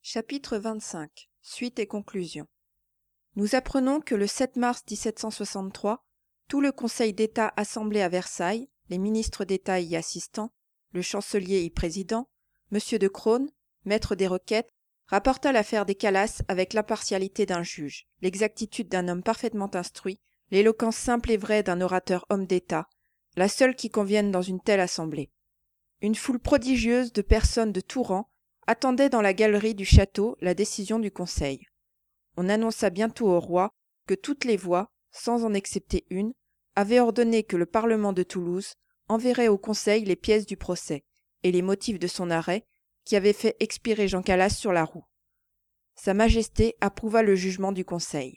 Chapitre 25. Suite et conclusion. Nous apprenons que le 7 mars 1763, tout le Conseil d'État assemblé à Versailles, les ministres d'État y assistant, le chancelier y président, M. de Crosne, maître des requêtes, rapporta l'affaire des Calas avec l'impartialité d'un juge, l'exactitude d'un homme parfaitement instruit, l'éloquence simple et vraie d'un orateur homme d'État, la seule qui convienne dans une telle assemblée. Une foule prodigieuse de personnes de tout rang attendait dans la galerie du château la décision du Conseil. On annonça bientôt au roi que toutes les voix, sans en excepter une, avaient ordonné que le Parlement de Toulouse enverrait au Conseil les pièces du procès et les motifs de son arrêt qui avait fait expirer Jean Calas sur la roue. Sa Majesté approuva le jugement du Conseil.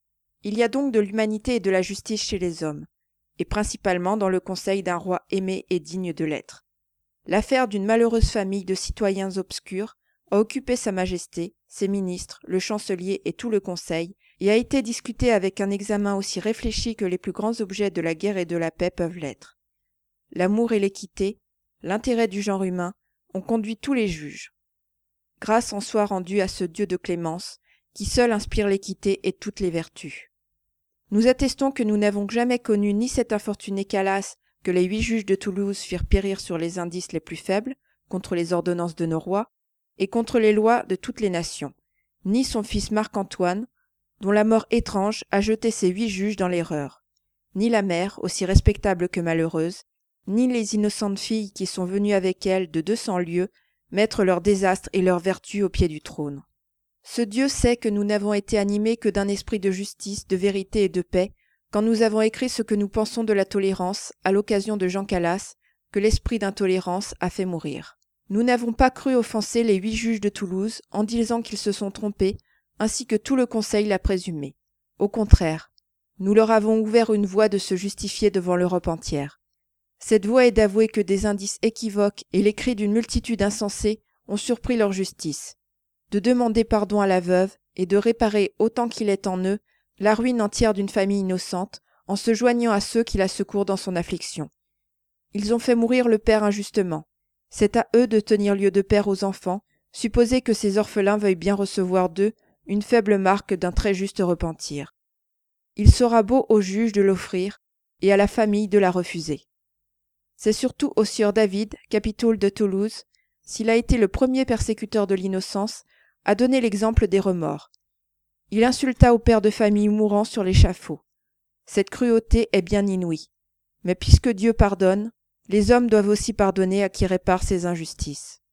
Il y a donc de l'humanité et de la justice chez les hommes, et principalement dans le conseil d'un roi aimé et digne de l'être. L'affaire d'une malheureuse famille de citoyens obscurs a occupé Sa Majesté, ses ministres, le chancelier et tout le Conseil, et a été discutée avec un examen aussi réfléchi que les plus grands objets de la guerre et de la paix peuvent l'être. L'amour et l'équité, l'intérêt du genre humain, ont conduit tous les juges. Grâce en soit rendue à ce Dieu de clémence, qui seul inspire l'équité et toutes les vertus. Nous attestons que nous n'avons jamais connu ni cet infortuné Calas que les 8 juges de Toulouse firent périr sur les indices les plus faibles, contre les ordonnances de nos rois, et contre les lois de toutes les nations, ni son fils Marc-Antoine, dont la mort étrange a jeté ces 8 juges dans l'erreur, ni la mère, aussi respectable que malheureuse, ni les innocentes filles qui sont venues avec elle de 200 lieues mettre leur désastre et leur vertu au pied du trône. Ce Dieu sait que nous n'avons été animés que d'un esprit de justice, de vérité et de paix, quand nous avons écrit ce que nous pensons de la tolérance, à l'occasion de Jean Calas, que l'esprit d'intolérance a fait mourir. Nous n'avons pas cru offenser les 8 juges de Toulouse en disant qu'ils se sont trompés, ainsi que tout le Conseil l'a présumé. Au contraire, nous leur avons ouvert une voie de se justifier devant l'Europe entière. Cette voie est d'avouer que des indices équivoques et les cris d'une multitude insensée ont surpris leur justice, de demander pardon à la veuve et de réparer autant qu'il est en eux la ruine entière d'une famille innocente, en se joignant à ceux qui la secourent dans son affliction. Ils ont fait mourir le père injustement. C'est à eux de tenir lieu de père aux enfants, supposer que ces orphelins veuillent bien recevoir d'eux une faible marque d'un très juste repentir. Il sera beau au juge de l'offrir, et à la famille de la refuser. C'est surtout au sieur David, capitoul de Toulouse, s'il a été le premier persécuteur de l'innocence, à donner l'exemple des remords. Il insulta au père de famille mourant sur l'échafaud. Cette cruauté est bien inouïe. Mais puisque Dieu pardonne, les hommes doivent aussi pardonner à qui répare ses injustices.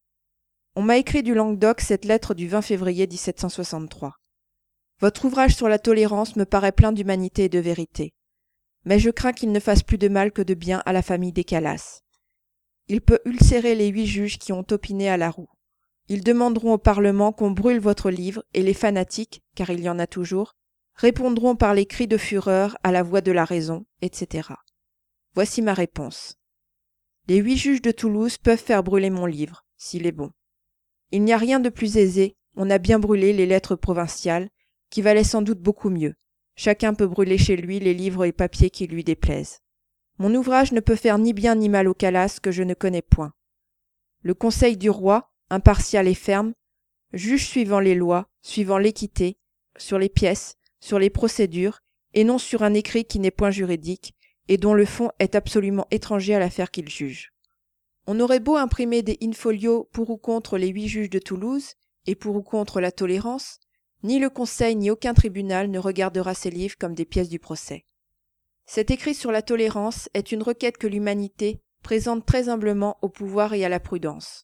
On m'a écrit du Languedoc cette lettre du 20 février 1763. Votre ouvrage sur la tolérance me paraît plein d'humanité et de vérité. Mais je crains qu'il ne fasse plus de mal que de bien à la famille des Calas. Il peut ulcérer les 8 juges qui ont opiné à la roue. Ils demanderont au Parlement qu'on brûle votre livre et les fanatiques, car il y en a toujours, répondront par les cris de fureur à la voix de la raison, etc. Voici ma réponse. Les 8 juges de Toulouse peuvent faire brûler mon livre, s'il est bon. Il n'y a rien de plus aisé, on a bien brûlé les lettres provinciales, qui valaient sans doute beaucoup mieux. Chacun peut brûler chez lui les livres et papiers qui lui déplaisent. Mon ouvrage ne peut faire ni bien ni mal aux Calas que je ne connais point. Le conseil du roi, impartial et ferme, juge suivant les lois, suivant l'équité, sur les pièces, sur les procédures, et non sur un écrit qui n'est point juridique, et dont le fond est absolument étranger à l'affaire qu'il juge. On aurait beau imprimer des in-folio pour ou contre les 8 juges de Toulouse, et pour ou contre la tolérance, ni le Conseil ni aucun tribunal ne regardera ces livres comme des pièces du procès. Cet écrit sur la tolérance est une requête que l'humanité présente très humblement au pouvoir et à la prudence.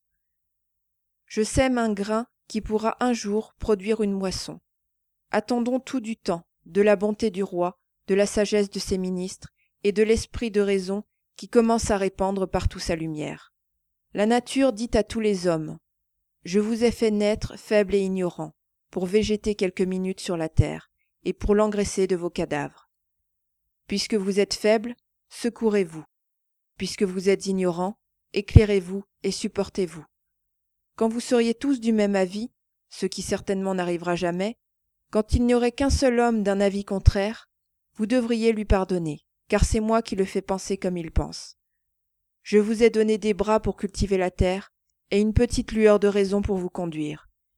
Je sème un grain qui pourra un jour produire une moisson. Attendons tout du temps, de la bonté du roi, de la sagesse de ses ministres et de l'esprit de raison qui commence à répandre partout sa lumière. La nature dit à tous les hommes « Je vous ai fait naître faible et ignorant, pour végéter quelques minutes sur la terre, et pour l'engraisser de vos cadavres. Puisque vous êtes faibles, secourez-vous. Puisque vous êtes ignorants, éclairez-vous et supportez-vous. Quand vous seriez tous du même avis, ce qui certainement n'arrivera jamais, quand il n'y aurait qu'un seul homme d'un avis contraire, vous devriez lui pardonner, car c'est moi qui le fais penser comme il pense. Je vous ai donné des bras pour cultiver la terre, et une petite lueur de raison pour vous conduire.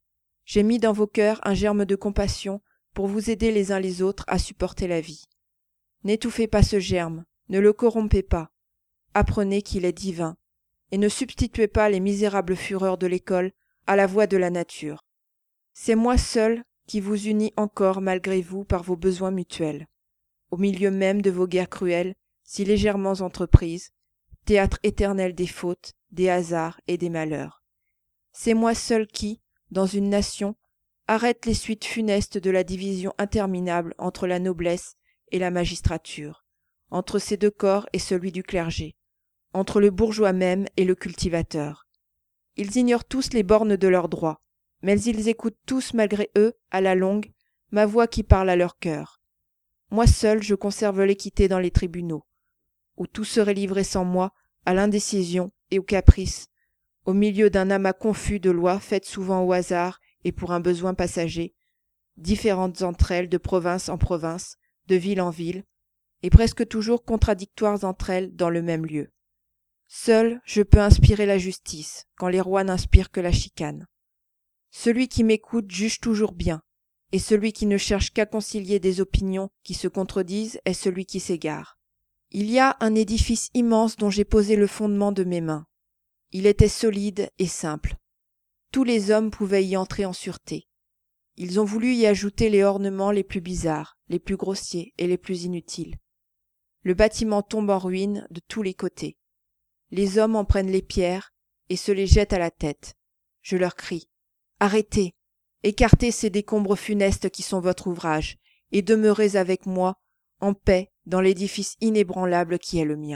J'ai mis dans vos cœurs un germe de compassion pour vous aider les uns les autres à supporter la vie. N'étouffez pas ce germe, ne le corrompez pas. Apprenez qu'il est divin, et ne substituez pas les misérables fureurs de l'école à la voix de la nature. C'est moi seul qui vous unis encore malgré vous par vos besoins mutuels, au milieu même de vos guerres cruelles, si légèrement entreprises, théâtre éternel des fautes, des hasards et des malheurs. C'est moi seul qui, dans une nation, arrête les suites funestes de la division interminable entre la noblesse et la magistrature, entre ces deux corps et celui du clergé, entre le bourgeois même et le cultivateur. Ils ignorent tous les bornes de leurs droits, mais ils écoutent tous malgré eux, à la longue, ma voix qui parle à leur cœur. Moi seul je conserve l'équité dans les tribunaux, où tout serait livré sans moi à l'indécision et au caprice, au milieu d'un amas confus de lois faites souvent au hasard et pour un besoin passager, différentes entre elles de province en province, de ville en ville, et presque toujours contradictoires entre elles dans le même lieu. Seul je peux inspirer la justice, quand les rois n'inspirent que la chicane. Celui qui m'écoute juge toujours bien, et celui qui ne cherche qu'à concilier des opinions qui se contredisent est celui qui s'égare. Il y a un édifice immense dont j'ai posé le fondement de mes mains. Il était solide et simple. Tous les hommes pouvaient y entrer en sûreté. Ils ont voulu y ajouter les ornements les plus bizarres, les plus grossiers et les plus inutiles. Le bâtiment tombe en ruine de tous les côtés. Les hommes en prennent les pierres et se les jettent à la tête. Je leur crie « Arrêtez, écartez ces décombres funestes qui sont votre ouvrage, et demeurez avec moi, en paix, dans l'édifice inébranlable qui est le mien. »